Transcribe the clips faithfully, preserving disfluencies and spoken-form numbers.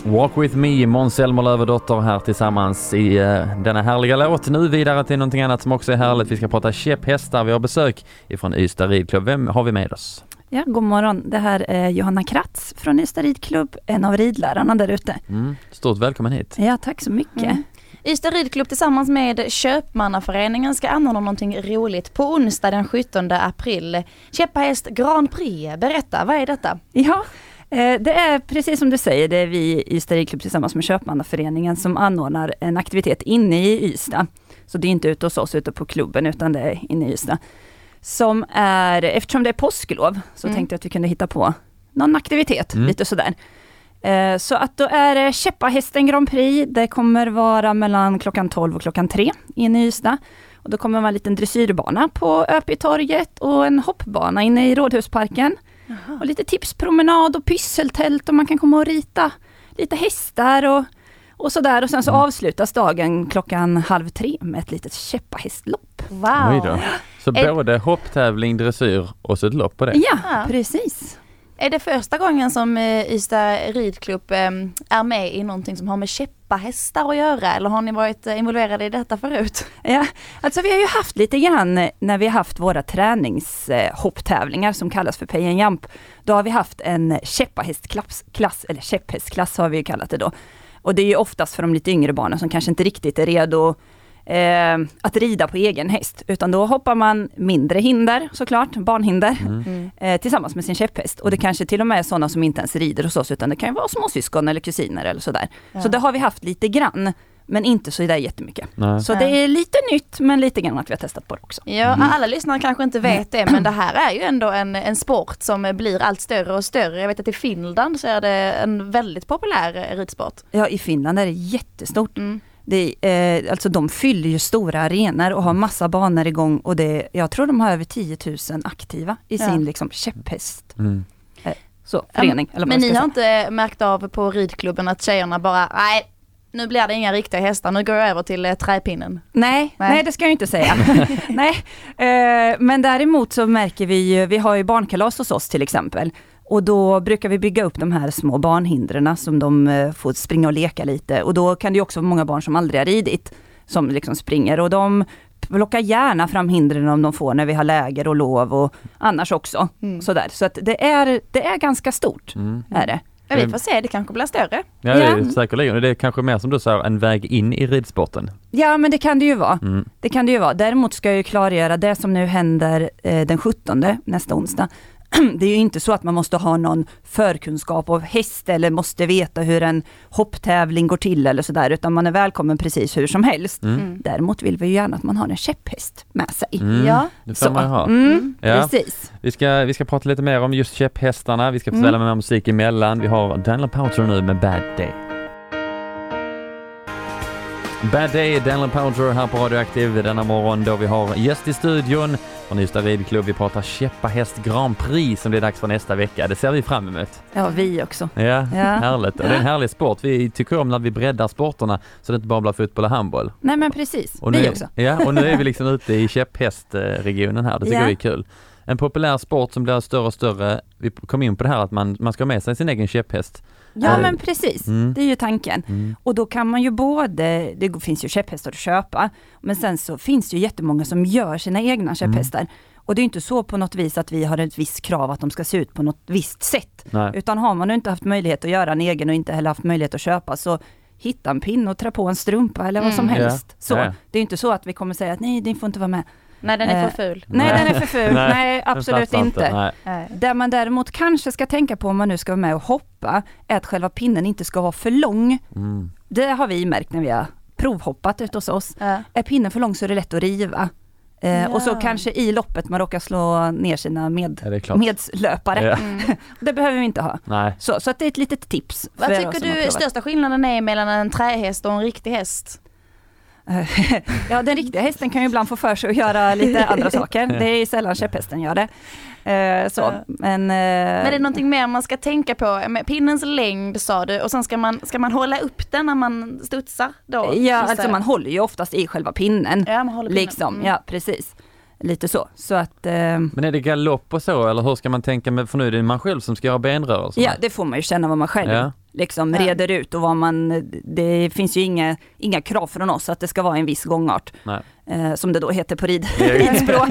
Walk with me, Måns Zelmerlöw här tillsammans i uh, denna härliga låt. Nu vidare till någonting annat som också är härligt. Vi ska prata käpphästar. Vi har besök ifrån Ystad ridklubb. Vem har vi med oss? Ja, god morgon. Det här är Johanna Kratz från Ystad ridklubb, en av ridlärarna där ute. Mm, stort välkommen hit. Ja, tack så mycket. Mm. Ystad ridklubb tillsammans med Köpmannaföreningen ska anordna någonting roligt på onsdag den sjuttonde april. Käpphäst Grand Prix. Berätta, vad är detta? Ja, det är precis som du säger, det är vi i Ystad ridklubb tillsammans med Köpmannaföreningen som anordnar en aktivitet inne i Ystad. Så det är inte ute hos oss ute på klubben utan det är inne i Ystad. Som är, eftersom det är påsklov så mm. tänkte jag att vi kunde hitta på någon aktivitet, mm. lite sådär. Eh, så att då är det Käpphästen Grand Prix, det kommer vara mellan klockan tolv och klockan tre inne i Ystad. Och då kommer det vara en liten dressyrbana på Öpitorget och en hoppbana inne i Rådhusparken. Aha. Och lite tipspromenad och pysseltält och man kan komma och rita lite hästar och, och sådär. Och sen så mm. avslutas dagen klockan halv tre med ett litet käpphästlopp. Wow! Oj då. Så är... både hopptävling, dressyr och så ett lopp på det? Ja, ja, precis. Är det första gången som Ystad ridklubb är med i någonting som har med käpphästar att göra? Eller har ni varit involverade i detta förut? Ja, alltså vi har ju haft lite grann när vi har haft våra träningshopptävlingar som kallas för pay and jump. Då har vi haft en käpphästklass, eller käpphästklass har vi kallat det då. Och det är ju oftast för de lite yngre barnen som kanske inte riktigt är redo Eh, att rida på egen häst, utan då hoppar man mindre hinder, såklart, barnhinder mm. eh, tillsammans med sin käpphäst, och det kanske till och med är sådana som inte ens rider hos oss, utan det kan ju vara småsyskon eller kusiner eller sådär. Ja. Så det har vi haft lite grann, men inte så där jättemycket. Nej. Så det är lite nytt, men lite grann att vi har testat på det också. Ja, mm. alla lyssnare kanske inte vet det, men det här är ju ändå en, en sport som blir allt större och större. Jag vet att i Finland så är det en väldigt populär ridsport. Ja, i Finland är det jättestort. Mm. Det, eh, alltså de fyller ju stora arenor och har massa banor igång, och det, jag tror de har över tio tusen aktiva i ja. sin liksom käpphäst mm. eh, så, förening. Um, eller men ni har säga. inte märkt av på ridklubben att tjejerna bara, nej, nu blir det inga riktiga hästar, nu går jag över till eh, träpinnen. Nej, nej, nej, det ska jag inte säga. nej, eh, men däremot så märker vi ju, vi har ju barnkalas hos oss till exempel. Och då brukar vi bygga upp de här små barnhindren som de eh, får springa och leka lite. Och då kan det ju också vara många barn som aldrig har ridit som liksom springer. Och de plockar gärna fram hindren om de får när vi har läger och lov och annars också. Mm. Sådär. Så att det är, det är ganska stort. Mm. Är det. Ja, vi får se, det kanske blir större. Ja, det är säkerligen. Det är kanske mer som du sa, en väg in i ridsporten. Ja, men det kan det ju vara. Mm. Det kan det ju vara. Däremot ska jag ju klargöra det som nu händer eh, den sjuttonde nästa onsdag. Det är ju inte så att man måste ha någon förkunskap av häst eller måste veta hur en hopptävling går till eller sådär, utan man är välkommen precis hur som helst. Mm. Däremot vill vi ju gärna att man har en käpphäst med sig. Mm. Ja, det får man ha. Mm, ja. Precis. Vi ska, vi ska prata lite mer om just käpphästarna. Vi ska få spela mm. med musik emellan. Vi har Daniel Powter nu med Bad Day. Bad Day, Daniel Powter här på Radioaktiv denna morgon då vi har gäst i studion från Ystad ridklubb. Vi pratar käpphäst Grand Prix som det är dags för nästa vecka. Det ser vi fram emot. Ja, vi också. Ja, ja. Härligt. Och det är en härlig sport. Vi tycker om när vi breddar sporterna så det inte bara blir fotboll och handboll. Nej, men precis. Och nu, vi också. Ja, och nu är vi liksom ute i käpphästregionen här. Det tycker ja. vi är kul. En populär sport som blir större och större. Vi kom in på det här att man, man ska ha med sig sin egen käpphäst. Ja, men precis. Mm. Det är ju tanken. Mm. Och då kan man ju både, det finns ju käpphästar att köpa, men sen så finns det ju jättemånga som gör sina egna käpphästar. Mm. Och det är ju inte så på något vis att vi har ett visst krav att de ska se ut på något visst sätt. Nej. Utan har man nu inte haft möjlighet att göra en egen och inte heller haft möjlighet att köpa, så hitta en pin och trä på en strumpa eller vad som mm. helst. Ja. Så, ja. Det är ju inte så att vi kommer säga att nej, den får inte vara med. Nej, den är för ful. Nej, nej, den är för ful. Nej, nej absolut inte. Nej. Där man däremot kanske ska tänka på om man nu ska vara med och hoppa är att själva pinnen inte ska vara för lång. Mm. Det har vi märkt när vi har provhoppat ut hos oss. Ja. Är pinnen för lång så är det lätt att riva. Eh, ja. Och så kanske i loppet man råkar slå ner sina med, ja, medslöpare. Ja. Mm. Det behöver vi inte ha. Nej. Så, så att det är ett litet tips. Vad tycker du största skillnaden är mellan en trähäst och en riktig häst? Ja, den riktiga hästen kan ju ibland få för sig att göra lite andra saker. Det är sällan käpphästen gör det. Uh, så. Uh. Men, uh, Men det är någonting mer man ska tänka på. Med pinnens längd sa du. Och sen ska man, ska man hålla upp den när man studsar då? Ja, alltså man håller ju oftast i själva pinnen. Ja, man håller pinnen. Liksom, mm. ja, precis. Lite så. så att, uh, Men är det galopp och så? Eller hur ska man tänka med? För nu är det man själv som ska göra benrörelser. Ja, det får man ju känna vad man själv. Ja. liksom Ja. reder ut och vad man, det finns ju inga, inga krav från oss att det ska vara en viss gångart. Nej. Eh, som det då heter på rid, ridspråk.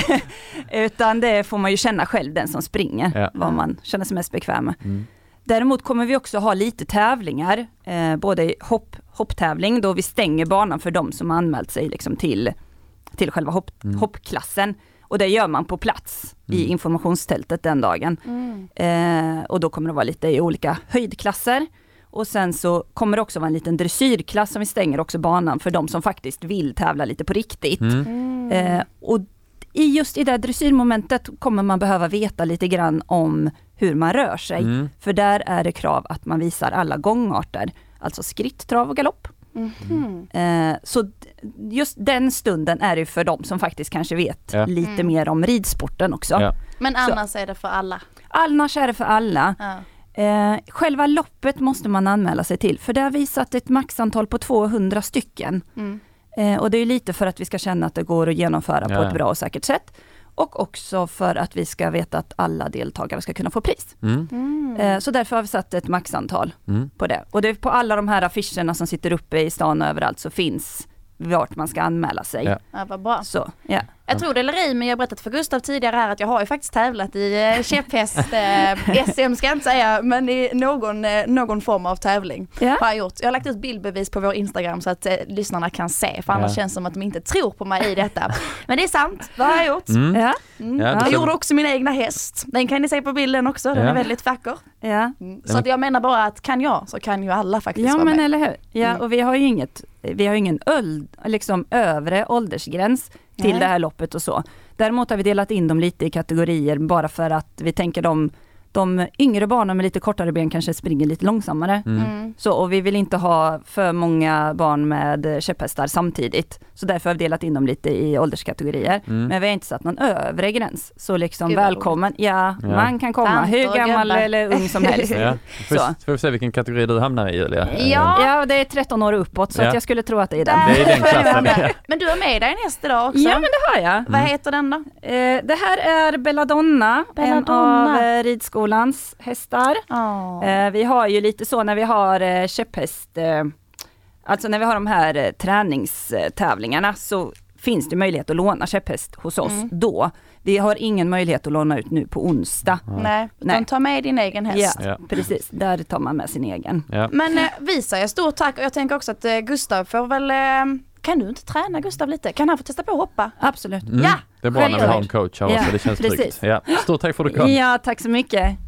Utan det får man ju känna själv, den som springer, Ja. vad man känner sig mest bekväm med. Mm. Däremot kommer vi också ha lite tävlingar, eh, både hopp, hopptävling då vi stänger banan för de som har anmält sig liksom till, till själva hopp, Mm. hoppklassen. Och det gör man på plats Mm. i informationstältet den dagen. Mm. Eh, och då kommer det vara lite i olika höjdklasser. Och sen så kommer det också vara en liten dressyrklass som vi stänger också banan för de som faktiskt vill tävla lite på riktigt. Mm. Mm. Eh, och i just i det dressyrmomentet kommer man behöva veta lite grann om hur man rör sig. Mm. För där är det krav att man visar alla gångarter. Alltså skritt, trav och galopp. Mhm. Eh, så d- just den stunden är det för de som faktiskt kanske vet Ja. lite Mm. mer om ridsporten också. Ja. Men annars är det för alla. Annars är det för alla. Ja. Eh, själva loppet måste man anmäla sig till. För det har vi satt ett maxantal på tvåhundra stycken. Mm. Eh, och det är lite för att vi ska känna att det går att genomföra Ja. på ett bra och säkert sätt. Och också för att vi ska veta att alla deltagare ska kunna få pris. Mm. Mm. Eh, så därför har vi satt ett maxantal Mm. på det. Och det är på alla de här affischerna som sitter uppe i stan och överallt så finns vart man ska anmäla sig. Ja. Ja, vad bra. Så, ja. Jag tror det eller ej, men jag har berättat för Gustav tidigare här att jag har ju faktiskt tävlat i eh, käpphäst, eh, S M ska jag inte säga, men i någon, eh, någon form av tävling Ja. har jag gjort. Jag har lagt ut bildbevis på vår Instagram så att eh, lyssnarna kan se, för annars Ja. känns det som att de inte tror på mig i detta. Men det är sant, vad har jag gjort? Mm. Ja. Mm. Ja, det Jag ser- gjorde också min egna häst. Den kan ni se på bilden också, den Ja. är väldigt vacker. Ja. Mm. Så att jag menar bara att kan jag så kan ju alla faktiskt Ja vara men med. eller hur. Ja, Mm. och vi har ju inget, vi har ju ingen öld, liksom övre åldersgräns till Nej. det här loppet och så. Däremot har vi delat in dem lite i kategorier bara för att vi tänker de, de yngre barnen med lite kortare ben kanske springer lite långsammare. Mm. Mm. Så, och vi vill inte ha för många barn med käpphästar samtidigt. Så därför har vi delat in dem lite i ålderskategorier. Mm. Men vi har inte satt någon övre gräns. Så liksom Gud, vad välkommen, ja, Ja. man kan komma Tanter hur och gammal gubbar. eller ung som helst. Ja. Får, Så. får vi se vilken kategori du hamnar i, Julia? Eh, Ja. Ja, det är tretton år uppåt så Ja. att jag skulle tro att det är den. Där Det är den får du klassen. vara med. Men du har med dig en häst idag också. Ja, men det har jag. Vad heter den då? Eh, det här är Belladonna, Belladonna. en av eh, ridskolans hästar. Oh. Eh, vi har ju lite så när vi har eh, käpphäst, eh, alltså när vi har de här eh, träningstävlingarna så finns det möjlighet att låna käpphäst hos oss Mm. då. Vi har ingen möjlighet att låna ut nu på onsdag. Nej, utan Nej. ta med din egen häst. Ja, Ja. precis. Där tar man med sin egen. Ja. Men eh, vi säger stort tack och jag tänker också att eh, Gustav får väl, eh, kan du inte träna Gustav lite? Kan han få testa på att hoppa? Absolut. Mm. Ja, Det är bra när vi har en självklart. coach här också, Ja, det känns precis. tryggt. Ja. Stort tack för att du kom. Ja, tack så mycket.